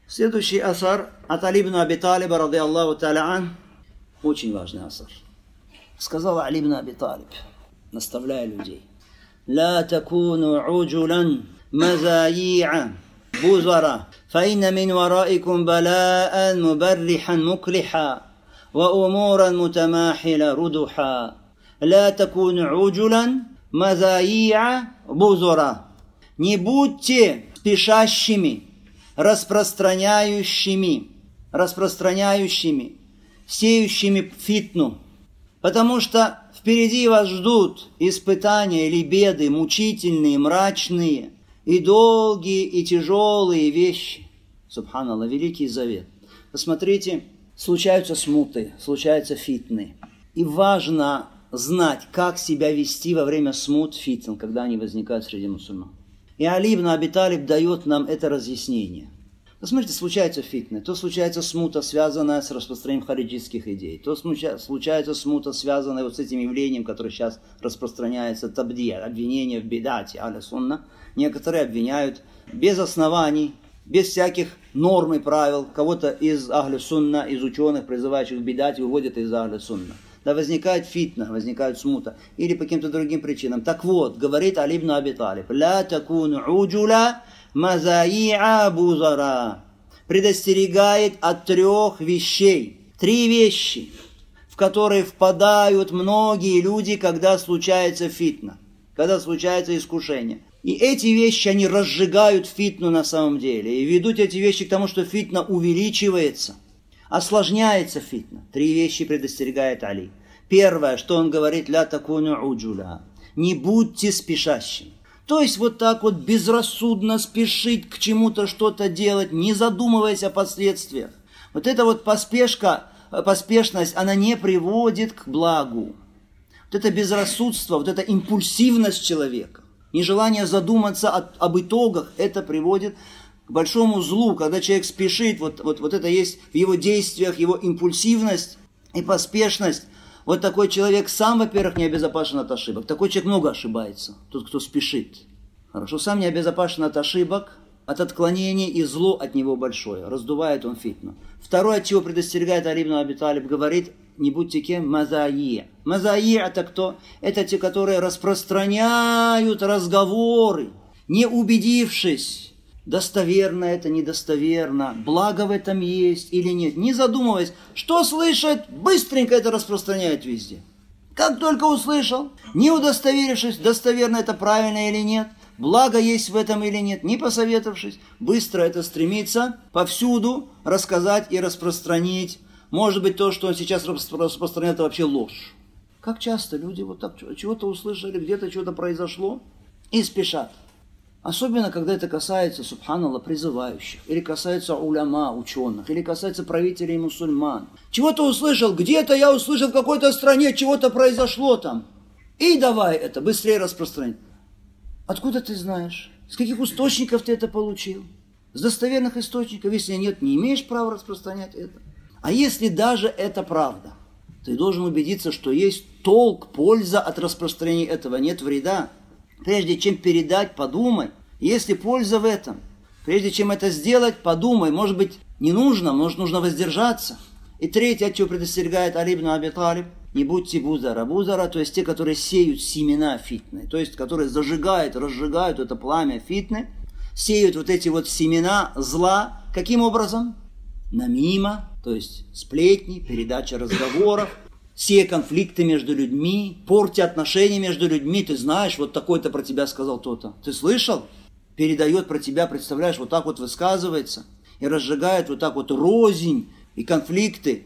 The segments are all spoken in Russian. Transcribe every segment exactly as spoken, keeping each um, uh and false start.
Следующий асар от Али ибн Аби Талиба, ради Аллаху та'аля ан, очень важный асар. Сказал Али ибн Аби Талиб, наставляя людей: «Ла такуну уджулан мазаи'а бузара, фаинна мин вараикум балаан мубаррихан муклиха, ва умуран мутамахила рудуха. Ла такуну уджулан мазаи'а бузара». Не будьте спешащими, распространяющими, распространяющими, сеющими фитну, потому что впереди вас ждут испытания или беды, мучительные, мрачные, и долгие, и тяжелые вещи. Субханаллах, Великий Завет. Посмотрите, случаются смуты, случаются фитны. И важно знать, как себя вести во время смут, фитн, когда они возникают среди мусульман. И Али ибн Аби Талиб дает нам это разъяснение. Посмотрите, случается фитна, то случается смута, связанная с распространением хариджитских идей, то случается смута, связанная вот с этим явлением, которое сейчас распространяется, табдия, обвинение в бидате, аля сунна. Некоторые обвиняют без оснований, без всяких норм и правил, кого-то из ахлю сунна, из ученых, призывающих к бидате, выводят из ахлю сунна. Да, возникает фитна, возникает смута, или по каким-то другим причинам. Так вот, говорит Али ибн Аби Талиб: «Ла такуну уджула мазаи'а бузара». Предостерегает от трех вещей. Три вещи, в которые впадают многие люди, когда случается фитна, когда случается искушение. И эти вещи, они разжигают фитну на самом деле. И ведут эти вещи к тому, что фитна увеличивается, осложняется фитна. Три вещи предостерегает Али. Первое, что он говорит: «Ля такуну уджула». Не будьте спешащими. То есть вот так вот безрассудно спешить к чему-то, что-то делать, не задумываясь о последствиях. Вот эта вот поспешка, поспешность, она не приводит к благу. Вот это безрассудство, вот эта импульсивность человека, нежелание задуматься о, об итогах, это приводит к большому злу. Когда человек спешит, вот, вот, вот это есть в его действиях, его импульсивность и поспешность. Вот такой человек сам, во-первых, не обезопасен от ошибок. Такой человек много ошибается, тот, кто спешит. Хорошо, сам не обезопасен от ошибок, от отклонений, и зло от него большое. Раздувает он фитну. Второе, от чего предостерегает Али ибн Аби Талиб, говорит: не будьте кем? Мазаи. Мазаи это кто? Это те, которые распространяют разговоры, не убедившись, достоверно это, недостоверно, благо в этом есть или нет, не задумываясь, что слышит, быстренько это распространяет везде. Как только услышал, не удостоверившись, достоверно это правильно или нет, благо есть в этом или нет, не посоветовавшись, быстро это стремится повсюду рассказать и распространить. Может быть, то, что он сейчас распространяет, это вообще ложь. Как часто люди вот так чего-то услышали, где-то что-то произошло и спешат. Особенно, когда это касается, субханаллах, призывающих, или касается уляма, ученых, или касается правителей мусульман. Чего-то услышал, где-то я услышал, в какой-то стране чего-то произошло там. И давай это быстрее распространить. Откуда ты знаешь? С каких источников ты это получил? С достоверных источников. Если нет, не имеешь права распространять это. А если даже это правда, ты должен убедиться, что есть толк, польза от распространения этого, нет вреда. Прежде чем передать, подумай, есть ли польза в этом. Прежде чем это сделать, подумай, может быть, не нужно, может, нужно воздержаться. И третье, от чего предостерегает Али ибн Аби Талиб: не будьте бузара. Бузара, то есть те, которые сеют семена фитны, то есть которые зажигают, разжигают это пламя фитны, сеют вот эти вот семена зла. Каким образом? Намима, то есть сплетни, передача разговоров, все конфликты между людьми, порти отношения между людьми. Ты знаешь, вот такой-то про тебя сказал то-то. Ты слышал? Передает про тебя, представляешь, вот так вот высказывается. И разжигает вот так вот рознь и конфликты,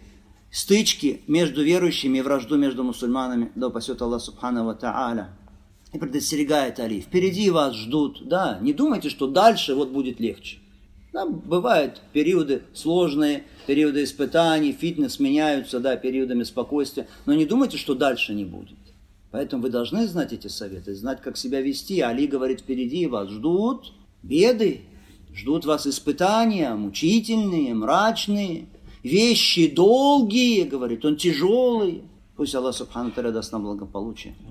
стычки между верующими и вражду между мусульманами. Да упасет Аллах субхану ва тааля. И предостерегает Али: впереди вас ждут. Да, не думайте, что дальше вот будет легче. Да, бывают периоды сложные, периоды испытаний, фитнес меняются, да, периодами спокойствия. Но не думайте, что дальше не будет. Поэтому вы должны знать эти советы, знать, как себя вести. Али говорит: впереди вас ждут беды, ждут вас испытания, мучительные, мрачные, вещи долгие, говорит он, тяжелые. Пусть Аллах субхану ва тааля даст нам благополучие.